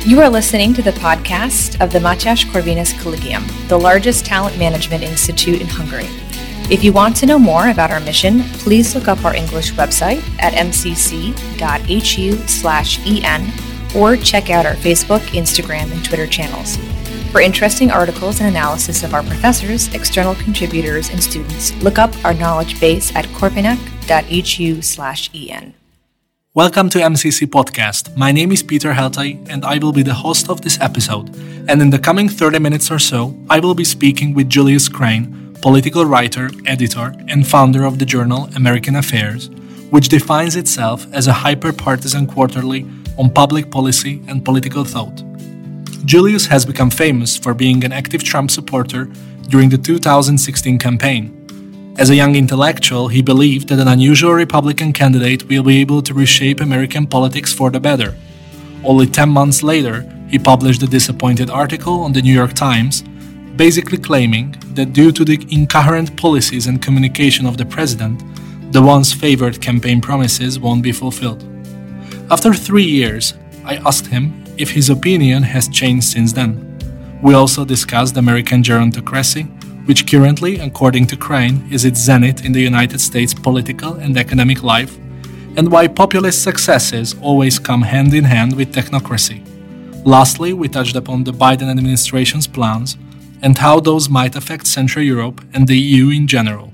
You are listening to the podcast of the Matyas Corvinus Collegium, the largest talent management institute in Hungary. If you want to know more about our mission, please look up our English website at mcc.hu/en or check out our Facebook, Instagram, and Twitter channels. For interesting articles and analysis of our professors, external contributors, and students, look up our knowledge base at korpinak.hu/en. Welcome to MCC Podcast. My name is Peter Heltai and I will be the host of this episode. And in the coming 30 minutes or so, I will be speaking with Julius Crane, political writer, editor, and founder of the journal American Affairs, which defines itself as a hyper-partisan quarterly on public policy and political thought. Julius has become famous for being an active Trump supporter during the 2016 campaign. As a young intellectual, he believed that an unusual Republican candidate will be able to reshape American politics for the better. Only 10 months later, he published a disappointed article on the New York Times, basically claiming that due to the incoherent policies and communication of the president, the once favored campaign promises won't be fulfilled. After 3 years, I asked him if his opinion has changed since then. We also discussed American gerontocracy, which currently, according to Crane, is its zenith in the United States political and economic life, and why populist successes always come hand in hand with technocracy. Lastly, we touched upon the Biden administration's plans and how those might affect Central Europe and the EU in general.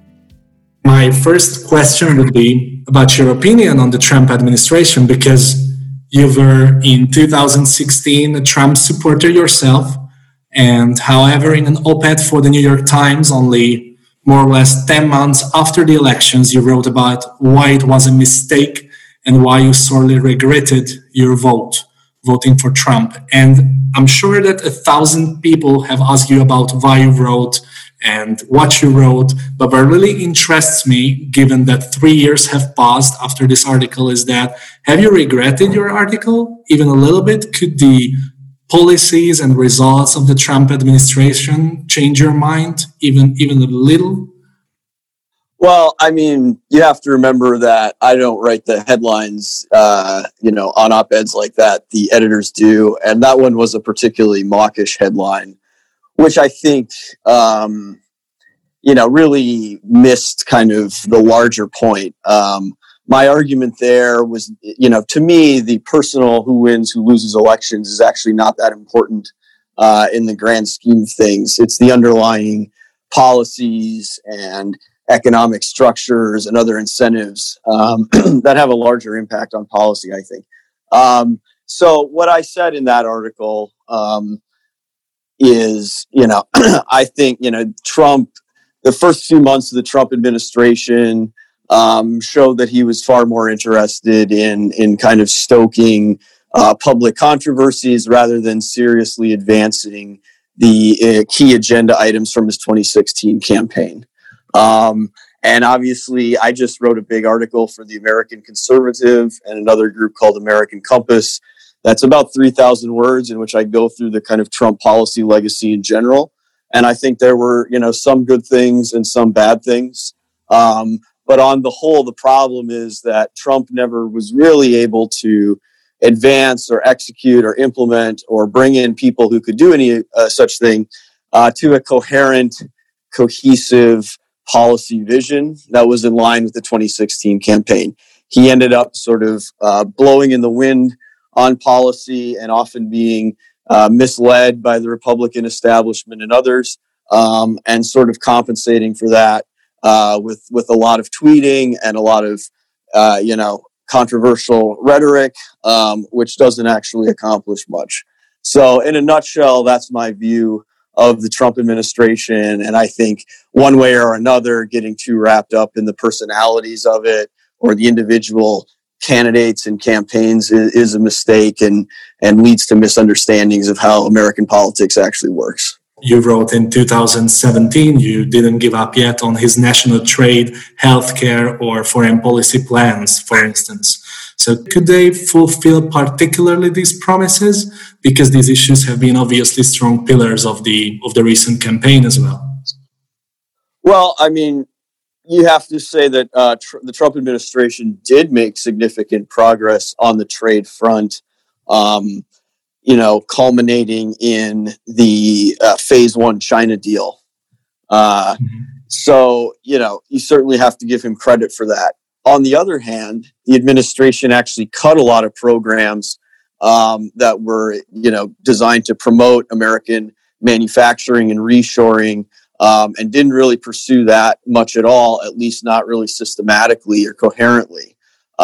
My first question would be about your opinion on the Trump administration, because you were in 2016 a Trump supporter yourself. And however, in an op-ed for the New York Times, only more or less 10 months after the elections, you wrote about why it was a mistake and why you sorely regretted your voting for Trump. And I'm sure that 1,000 people have asked you about why you wrote and what you wrote. But what really interests me, given that 3 years have passed after this article, is that have you regretted your article even a little bit? Could the policies and results of the Trump administration change your mind even a little? Well, I mean, you have to remember that I don't write the headlines, on op-eds like that. The editors do. And that one was a particularly mawkish headline, which I think, really missed kind of the larger point. My argument there was, to me, the personal who wins, who loses elections is actually not that important in the grand scheme of things. It's the underlying policies and economic structures and other incentives that have a larger impact on policy, I think. So what I said in that article is, I think, Trump, the first few months of the Trump administration showed that he was far more interested in kind of stoking public controversies rather than seriously advancing the key agenda items from his 2016 campaign. And obviously, I just wrote a big article for the American Conservative and another group called American Compass. That's about 3,000 words in which I go through the kind of Trump policy legacy in general. And I think there were, some good things and some bad things. But on the whole, the problem is that Trump never was really able to advance or execute or implement or bring in people who could do any such thing to a coherent, cohesive policy vision that was in line with the 2016 campaign. He ended up sort of blowing in the wind on policy and often being misled by the Republican establishment and others, and sort of compensating for that with a lot of tweeting and a lot of, controversial rhetoric, which doesn't actually accomplish much. So in a nutshell, that's my view of the Trump administration. And I think one way or another, getting too wrapped up in the personalities of it or the individual candidates and campaigns is a mistake and leads to misunderstandings of how American politics actually works. You wrote in 2017 you didn't give up yet on his national trade, healthcare, or foreign policy plans, for instance. So could they fulfill particularly these promises? Because these issues have been obviously strong pillars of the recent campaign as well. Well, I mean, you have to say that the Trump administration did make significant progress on the trade front. culminating in the phase one China deal. So, you certainly have to give him credit for that. On the other hand, the administration actually cut a lot of programs that were, designed to promote American manufacturing and reshoring, and didn't really pursue that much at all, at least not really systematically or coherently.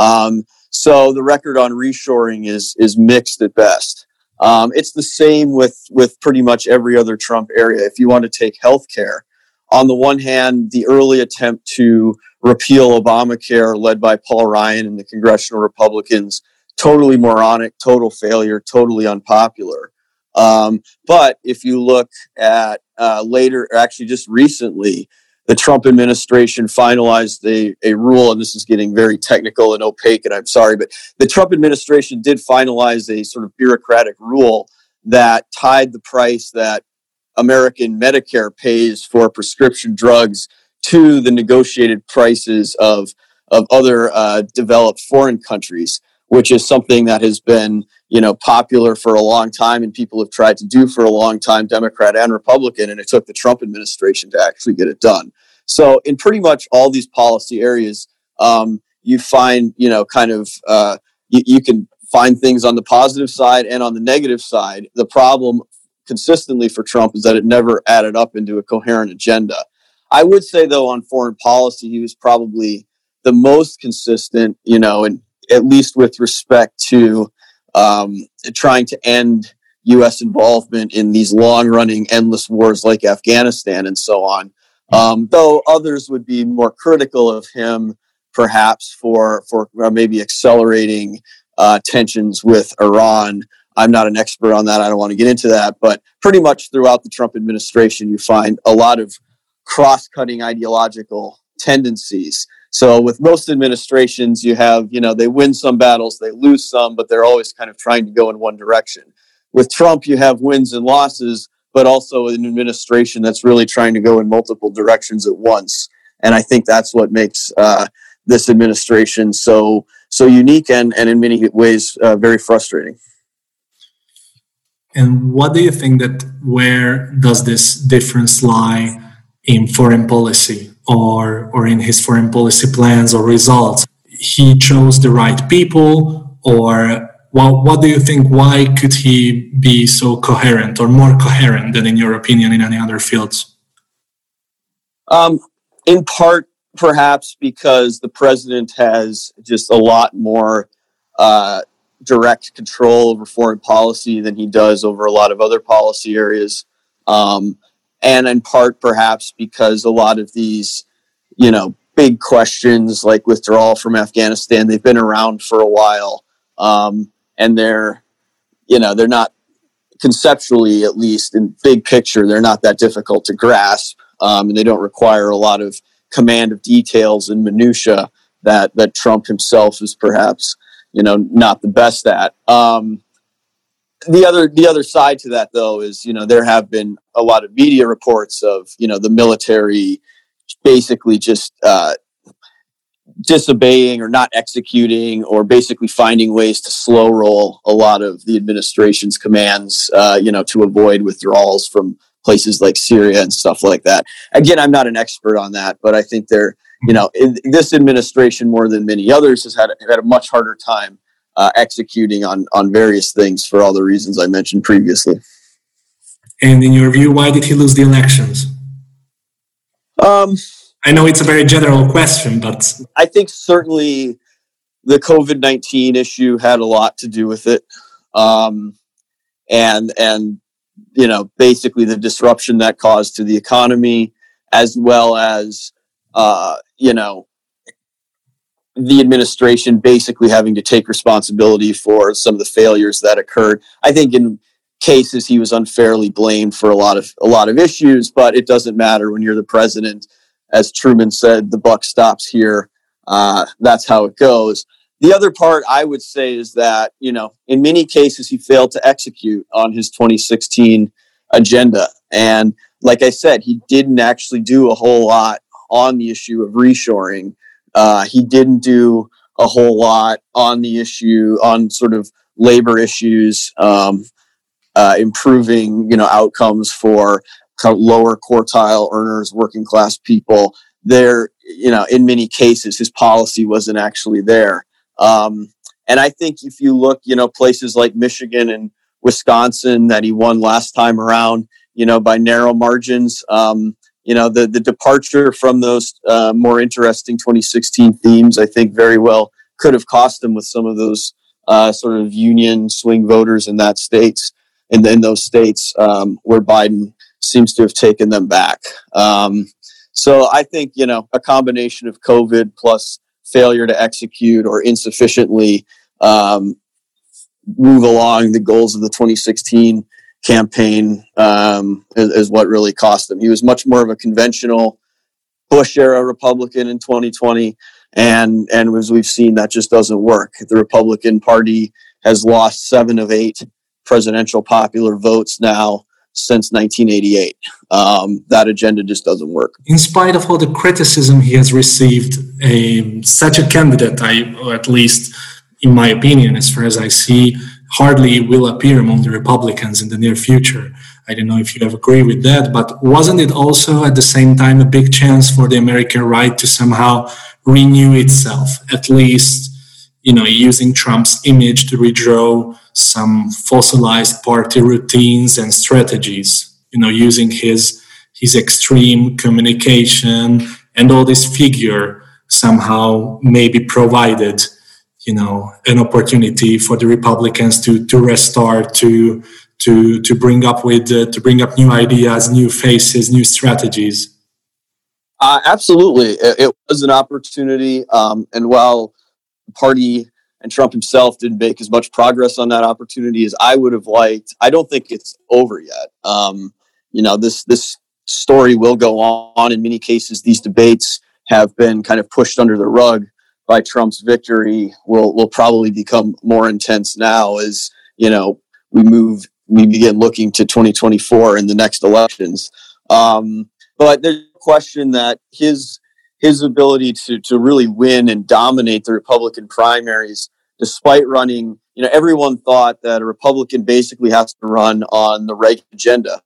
So the record on reshoring is mixed at best. It's the same with pretty much every other Trump area. If you want to take healthcare, on the one hand, the early attempt to repeal Obamacare, led by Paul Ryan and the congressional Republicans, totally moronic, total failure, totally unpopular. But if you look at later, actually just recently, the Trump administration finalized a rule, and this is getting very technical and opaque, and I'm sorry, but the Trump administration did finalize a sort of bureaucratic rule that tied the price that American Medicare pays for prescription drugs to the negotiated prices of other developed foreign countries, which is something that has been, popular for a long time and people have tried to do for a long time, Democrat and Republican, and it took the Trump administration to actually get it done. So in pretty much all these policy areas, you find, you can find things on the positive side and on the negative side. The problem consistently for Trump is that it never added up into a coherent agenda. I would say, though, on foreign policy, he was probably the most consistent, and at least with respect to trying to end U.S. involvement in these long-running, endless wars like Afghanistan and so on. Though others would be more critical of him, perhaps for maybe accelerating tensions with Iran. I'm not an expert on that. I don't want to get into that. But pretty much throughout the Trump administration, you find a lot of cross-cutting ideological tendencies. So with most administrations, you have, they win some battles, they lose some, but they're always kind of trying to go in one direction. With Trump, you have wins and losses, but also an administration that's really trying to go in multiple directions at once. And I think that's what makes this administration so unique and in many ways very frustrating. And what do you think where does this difference lie in foreign policy or in his foreign policy plans or results? He chose the right people, or what do you think? Why could he be so coherent or more coherent than, in your opinion, in any other fields? In part, perhaps because the president has just a lot more direct control over foreign policy than he does over a lot of other policy areas. And in part, perhaps because a lot of these, big questions like withdrawal from Afghanistan, they've been around for a while. And they're not conceptually, at least in big picture, they're not that difficult to grasp. And they don't require a lot of command of details and minutia that Trump himself is perhaps, not the best at. The other side to that, though, is, there have been a lot of media reports of, the military basically just disobeying or not executing or basically finding ways to slow roll a lot of the administration's commands, to avoid withdrawals from places like Syria and stuff like that. Again, I'm not an expert on that, but I think this administration, more than many others, has had a much harder time executing on various things for all the reasons I mentioned previously. And in your view, why did he lose the elections? I know it's a very general question, but I think certainly the COVID-19 issue had a lot to do with it. And basically the disruption that caused to the economy, as well as, the administration basically having to take responsibility for some of the failures that occurred. I think in cases he was unfairly blamed for a lot of issues, but it doesn't matter when you're the president. As Truman said, the buck stops here. That's how it goes. The other part I would say is that, in many cases he failed to execute on his 2016 agenda. And like I said, he didn't actually do a whole lot on the issue of reshoring. He didn't do a whole lot on the issue on sort of labor issues. improving, outcomes for lower quartile earners, working class people. There, in many cases, his policy wasn't actually there. And I think if you look, places like Michigan and Wisconsin that he won last time around, by narrow margins, the departure from those more interesting 2016 themes, I think very well could have cost him with some of those sort of union swing voters in those states where Biden seems to have taken them back. So I think, a combination of COVID plus failure to execute or insufficiently move along the goals of the 2016 campaign is what really cost him. He was much more of a conventional Bush-era Republican in 2020, and as we've seen, that just doesn't work. The Republican Party has lost 7 of 8 presidential popular votes now since 1988. That agenda just doesn't work. In spite of all the criticism he has received, such a candidate, or at least in my opinion, as far as I see, hardly will appear among the Republicans in the near future. I don't know if you agree with that, but wasn't it also at the same time a big chance for the American right to somehow renew itself, at least, using Trump's image to redraw some fossilized party routines and strategies, using his extreme communication and all this figure somehow maybe provided an opportunity for the Republicans to restart, to bring up new ideas, new faces, new strategies. Absolutely, it was an opportunity, and while the party and Trump himself didn't make as much progress on that opportunity as I would have liked, I don't think it's over yet. This story will go on. In many cases, these debates have been kind of pushed under the rug by Trump's victory. Will probably become more intense now as we begin looking to 2024 and the next elections. But there's no question that his ability to really win and dominate the Republican primaries, despite running, everyone thought that a Republican basically has to run on the Reagan agenda,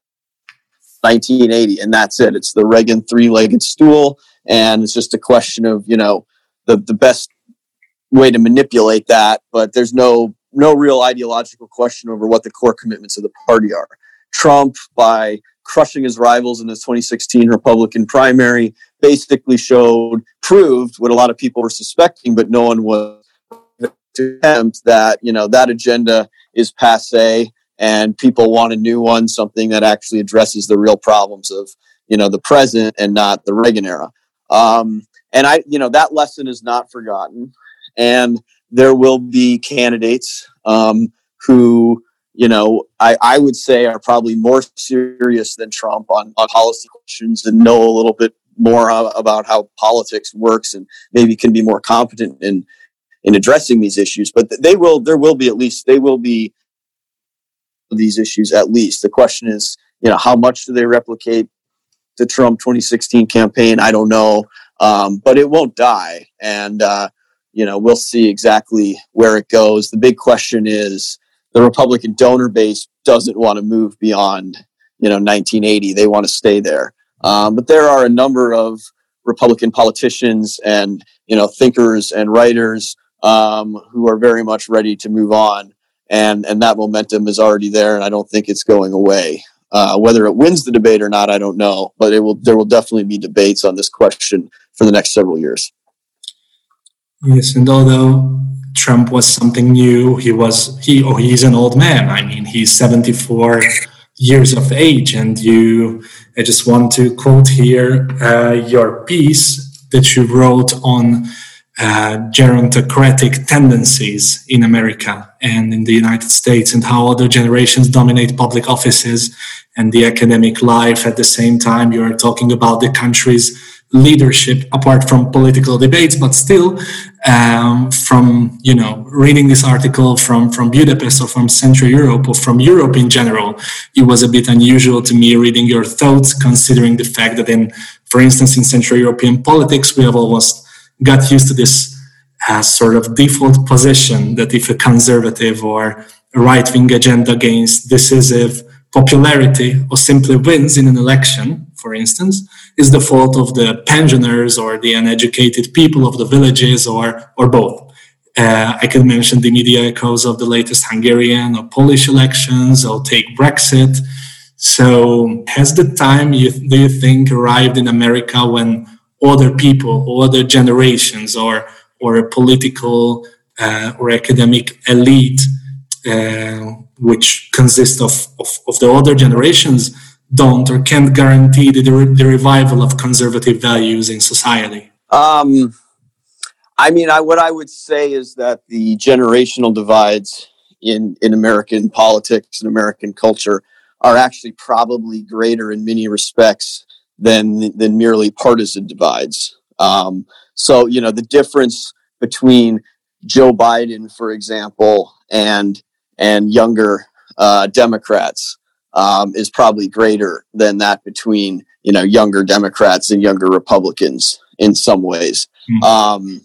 1980, and that's it. It's the Reagan 3-legged stool, and it's just a question of the best way to manipulate that, but there's no real ideological question over what the core commitments of the party are. Trump, by crushing his rivals in the 2016 Republican primary, basically proved what a lot of people were suspecting, but no one was to attempt that, that agenda is passé and people want a new one, something that actually addresses the real problems of, the present and not the Reagan era. And that lesson is not forgotten. And there will be candidates who, I would say are probably more serious than Trump on policy questions and know a little bit more about how politics works and maybe can be more competent in addressing these issues. But there will be these issues at least. The question is, how much do they replicate the Trump 2016 campaign? I don't know. But it won't die. And, we'll see exactly where it goes. The big question is the Republican donor base doesn't want to move beyond, 1980. They want to stay there. But there are a number of Republican politicians and, thinkers and writers who are very much ready to move on. And that momentum is already there, and I don't think it's going away. Whether it wins the debate or not, I don't know. But there will definitely be debates on this question for the next several years. Yes, and although Trump was something new, he's an old man. I mean, he's 74 years of age, and I just want to quote here your piece that you wrote on gerontocratic tendencies in America and in the United States, and how other generations dominate public offices and the academic life. At the same time, you are talking about the country's leadership apart from political debates, but still from reading this article from Budapest or from Central Europe or from Europe in general, it was a bit unusual to me reading your thoughts, considering the fact that for instance in Central European politics we have almost got used to this has sort of default position that if a conservative or a right-wing agenda gains decisive popularity or simply wins in an election, for instance, is the fault of the pensioners or the uneducated people of the villages or both. I could mention the media echoes of the latest Hungarian or Polish elections, or take Brexit. So has the time, do you think, arrived in America when other people or other generations or a political or academic elite, which consists of the other generations, don't or can't guarantee the revival of conservative values in society? What I would say is that the generational divides in American politics and American culture are actually probably greater in many respects than merely partisan divides. So, the difference between Joe Biden, for example, and younger Democrats is probably greater than that between, younger Democrats and younger Republicans in some ways. Mm-hmm.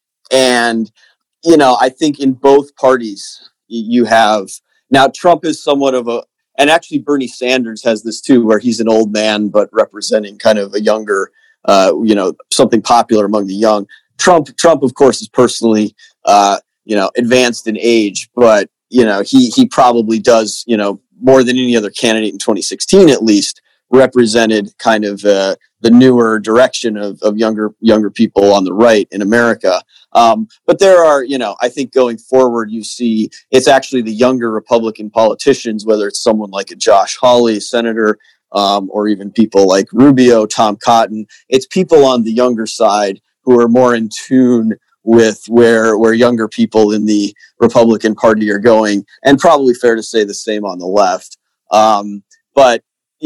I think in both parties you have, now Trump is somewhat of and actually Bernie Sanders has this too, where he's an old man, but representing kind of a younger, something popular among the young. Trump, of course, is personally, advanced in age, but, he probably does, more than any other candidate in 2016, at least, represented kind of the newer direction of younger people on the right in America. But there are, I think going forward, you see it's actually the younger Republican politicians, whether it's someone like a Josh Hawley, senator, or even people like Rubio, Tom Cotton. It's people on the younger side who are more in tune with where younger people in the Republican Party are going, and probably fair to say the same on the left. But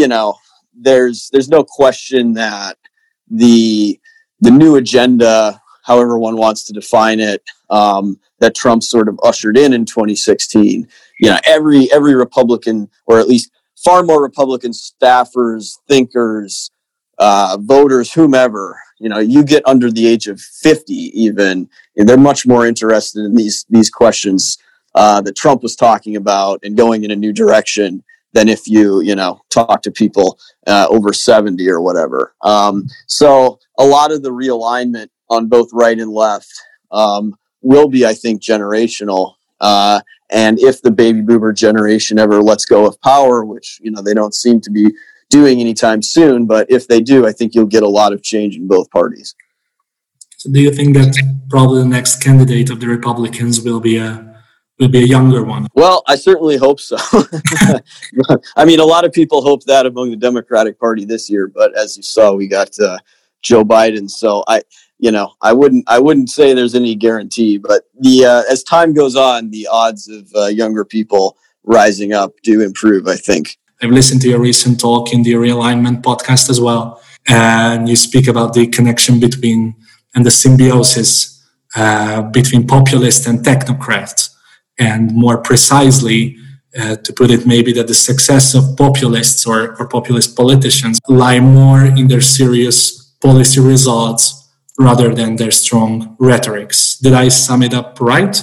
there's no question that the new agenda, however one wants to define it, that Trump sort of ushered in 2016, every Republican, or at least far more Republican staffers, thinkers, voters, whomever, you get under the age of 50 even, and they're much more interested in these questions that Trump was talking about and going in a new direction than if you talk to people over 70 or whatever. So a lot of the realignment on both right and left will be, I think, generational. And if the baby boomer generation ever lets go of power, which, they don't seem to be doing anytime soon, but if they do, I think you'll get a lot of change in both parties. So do you think that probably the next candidate of the Republicans will be a younger one? Well, I certainly hope so. A lot of people hope that among the Democratic Party this year, but as you saw, we got Joe Biden. So I wouldn't say there's any guarantee, but as time goes on, the odds of younger people rising up do improve, I think. I've listened to your recent talk in the Realignment podcast as well, and you speak about the connection between and the symbiosis between populists and technocrats. And more precisely, to put it maybe, that the success of populists or populist politicians lie more in their serious policy results rather than their strong rhetorics. Did I sum it up right?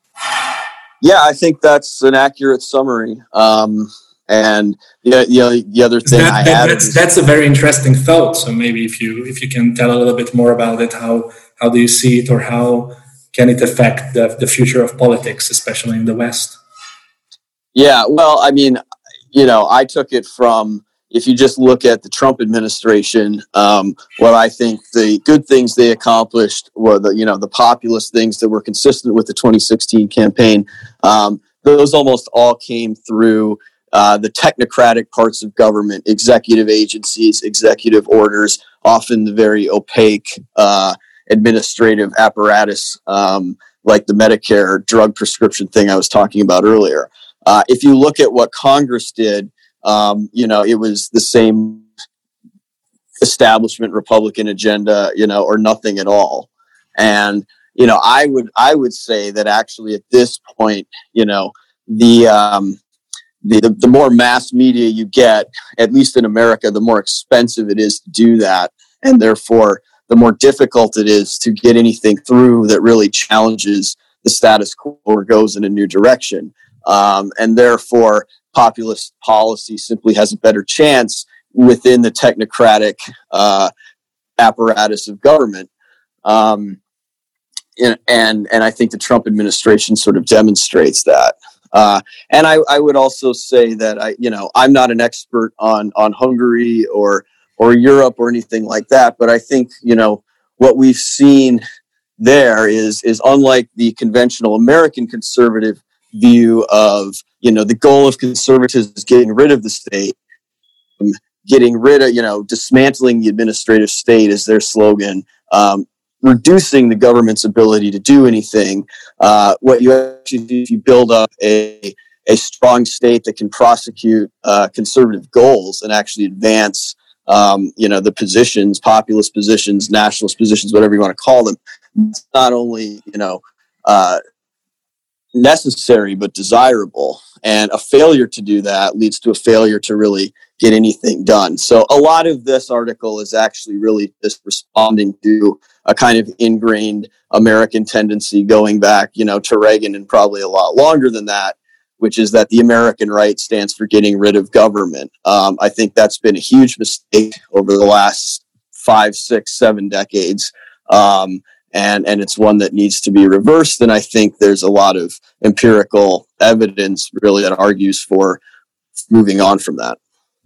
Yeah, I think that's an accurate summary. And the other thing that's a very interesting thought. So maybe if you can tell a little bit more about it, how do you see it, or how can it affect the future of politics, especially in the West? Yeah, well, I took it from, if you just look at the Trump administration, what I think the good things they accomplished were the populist things that were consistent with the 2016 campaign. Those almost all came through the technocratic parts of government, executive agencies, executive orders, often the very opaque administrative apparatus, like the Medicare drug prescription thing I was talking about earlier. If you look at what Congress did, it was the same establishment Republican agenda, or nothing at all. And, I would say that actually at this point, the more mass media you get, at least in America, the more expensive it is to do that. And therefore, the more difficult it is to get anything through that really challenges the status quo or goes in a new direction. And therefore, populist policy simply has a better chance within the technocratic apparatus of government. And I think the Trump administration sort of demonstrates that. And I would also say that I'm not an expert on Hungary or Europe or anything like that, but I think what we've seen there is unlike the conventional American conservative view of the goal of conservatives is getting rid of the state, getting rid of dismantling the administrative state is their slogan. Reducing the government's ability to do anything. What you actually do is you build up a strong state that can prosecute conservative goals and actually advance, the positions, populist positions, nationalist positions, whatever you want to call them. It's not only, necessary, but desirable. And a failure to do that leads to a failure to really get anything done. So a lot of this article is actually really just responding to a kind of ingrained American tendency going back, to Reagan and probably a lot longer than that, which is that the American right stands for getting rid of government. I think that's been a huge mistake over the last 5, 6, 7 decades. And it's one that needs to be reversed. And I think there's a lot of empirical evidence really that argues for moving on from that.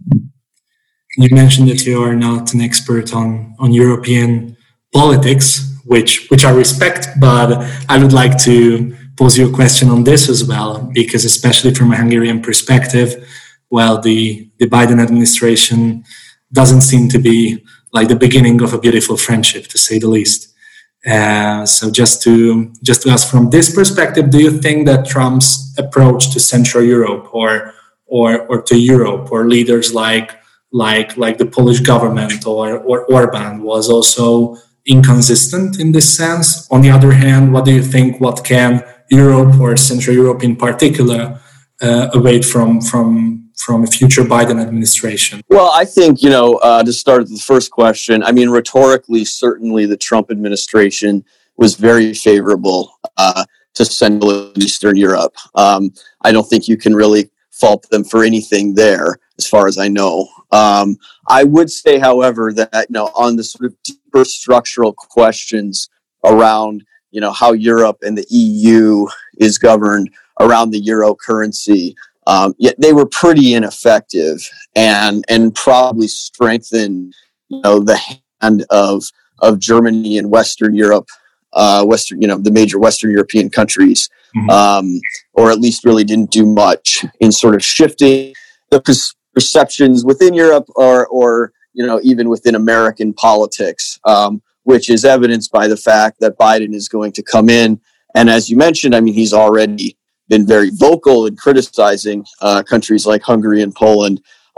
You mentioned that you are not an expert on European politics, which I respect, but I would like to pose you a question on this as well, because especially from a Hungarian perspective, the Biden administration doesn't seem to be like the beginning of a beautiful friendship, to say the least. So just to ask from this perspective, do you think that Trump's approach to Central Europe or to Europe or leaders like the Polish government or Orban was also inconsistent in this sense? On the other hand, what do you think? What can Europe or Central Europe in particular await from a future Biden administration? Well, I think, to start with the first question, rhetorically, certainly the Trump administration was very favorable to Central and Eastern Europe. I don't think you can really fault them for anything there, as far as I know. I would say, however, that, on the sort of deeper structural questions around, how Europe and the EU is governed around the euro currency, yet they were pretty ineffective and probably strengthened, the hand of Germany and Western Europe, the major Western European countries, or at least really didn't do much in sort of shifting the perceptions within Europe or even within American politics, which is evidenced by the fact that Biden is going to come in. And as you mentioned, he's already been very vocal in criticizing countries like Hungary and Poland.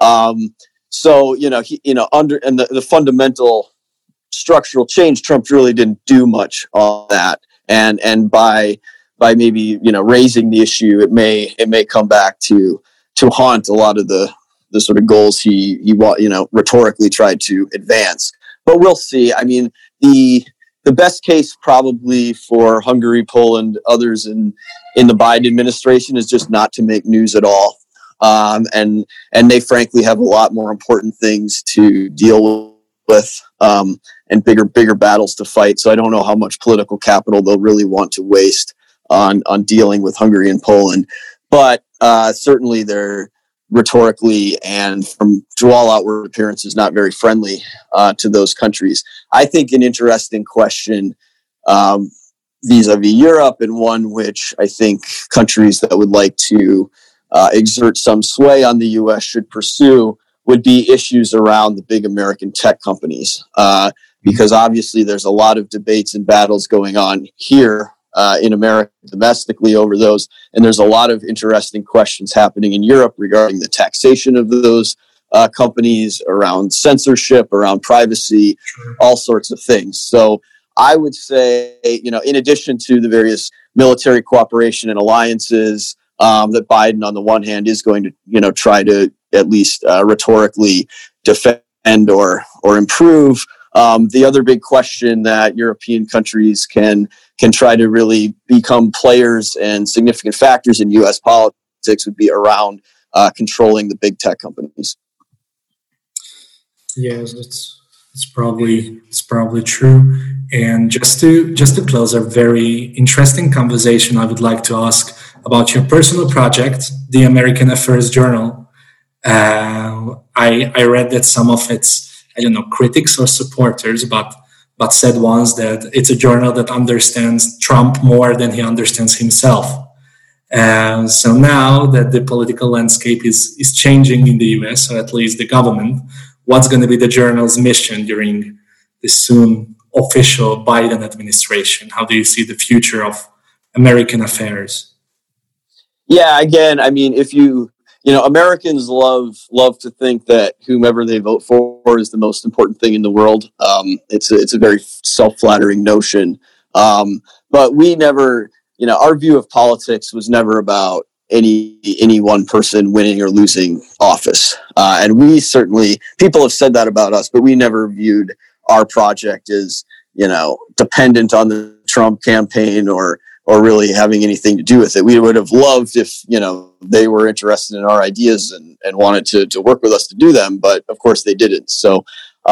So the fundamental structural change, Trump really didn't do much on that. And by maybe raising the issue, it may come back to haunt a lot of the sort of goals he rhetorically tried to advance. But we'll see. The best case probably for Hungary, Poland, others in the Biden administration is just not to make news at all. And they frankly have a lot more important things to deal with and bigger battles to fight. So I don't know how much political capital they'll really want to waste on dealing with Hungary and Poland. But certainly they're rhetorically and to all outward appearances not very friendly to those countries. I think an interesting question vis-a-vis Europe, and one which I think countries that would like to exert some sway on the U.S. should pursue, would be issues around the big American tech companies. Because obviously there's a lot of debates and battles going on here in America domestically over those. And there's a lot of interesting questions happening in Europe regarding the taxation of those companies, around censorship, around privacy, all sorts of things. So I would say, in addition to the various military cooperation and alliances that Biden, on the one hand, is going to, try to at least rhetorically defend or improve, The other big question that European countries can try to really become players and significant factors in U.S. politics would be around controlling the big tech companies. Yes, it's probably true. And just to close a very interesting conversation, I would like to ask about your personal project, the American Affairs Journal. I read that some of its, critics or supporters, but said once that it's a journal that understands Trump more than he understands himself. So now that the political landscape is changing in the US, or at least the government, what's going to be the journal's mission during the soon official Biden administration? How do you see the future of American affairs? Yeah, again, I mean, if Americans love to think that whomever they vote for is the most important thing in the world. It's a very self-flattering notion. But we never, our view of politics was never about any one person winning or losing office. And we certainly, people have said that about us, but we never viewed our project as, dependent on the Trump campaign or really having anything to do with it. We would have loved if, they were interested in our ideas and wanted to work with us to do them, but of course they didn't. So,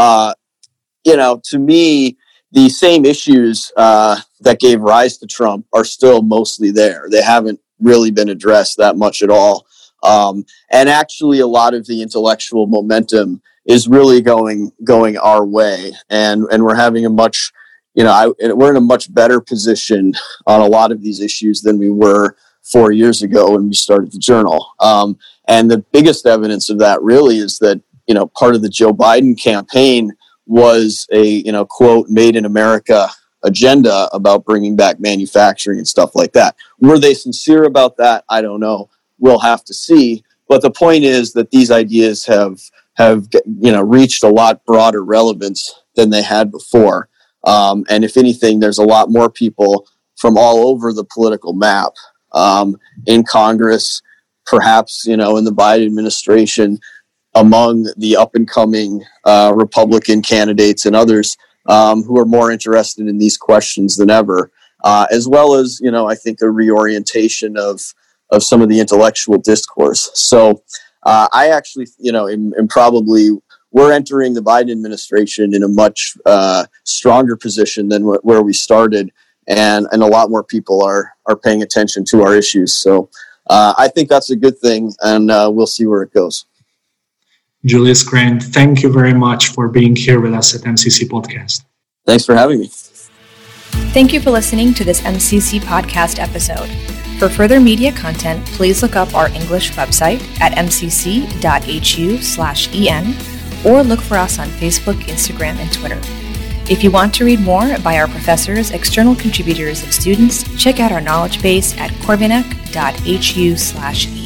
to me, the same issues that gave rise to Trump are still mostly there. They haven't really been addressed that much at all. And actually a lot of the intellectual momentum is really going our way. And we're having a much, we're in a much better position on a lot of these issues than we were 4 years ago when we started the journal. And the biggest evidence of that really is that, part of the Joe Biden campaign was a, quote, made in America agenda about bringing back manufacturing and stuff like that. Were they sincere about that? I don't know. We'll have to see. But the point is that these ideas have reached a lot broader relevance than they had before. And if anything, there's a lot more people from all over the political map in Congress, perhaps, in the Biden administration, among the up and coming Republican candidates and others who are more interested in these questions than ever, as well as, I think a reorientation of some of the intellectual discourse. So I actually, am probably, we're entering the Biden administration in a much stronger position than where we started. And a lot more people are paying attention to our issues. So I think that's a good thing, and we'll see where it goes. Julius Crane, thank you very much for being here with us at MCC Podcast. Thanks for having me. Thank you for listening to this MCC Podcast episode. For further media content, please look up our English website at mcc.hu/en or look for us on Facebook, Instagram, and Twitter. If you want to read more by our professors, external contributors, and students, check out our knowledge base at corvinak.hu/en.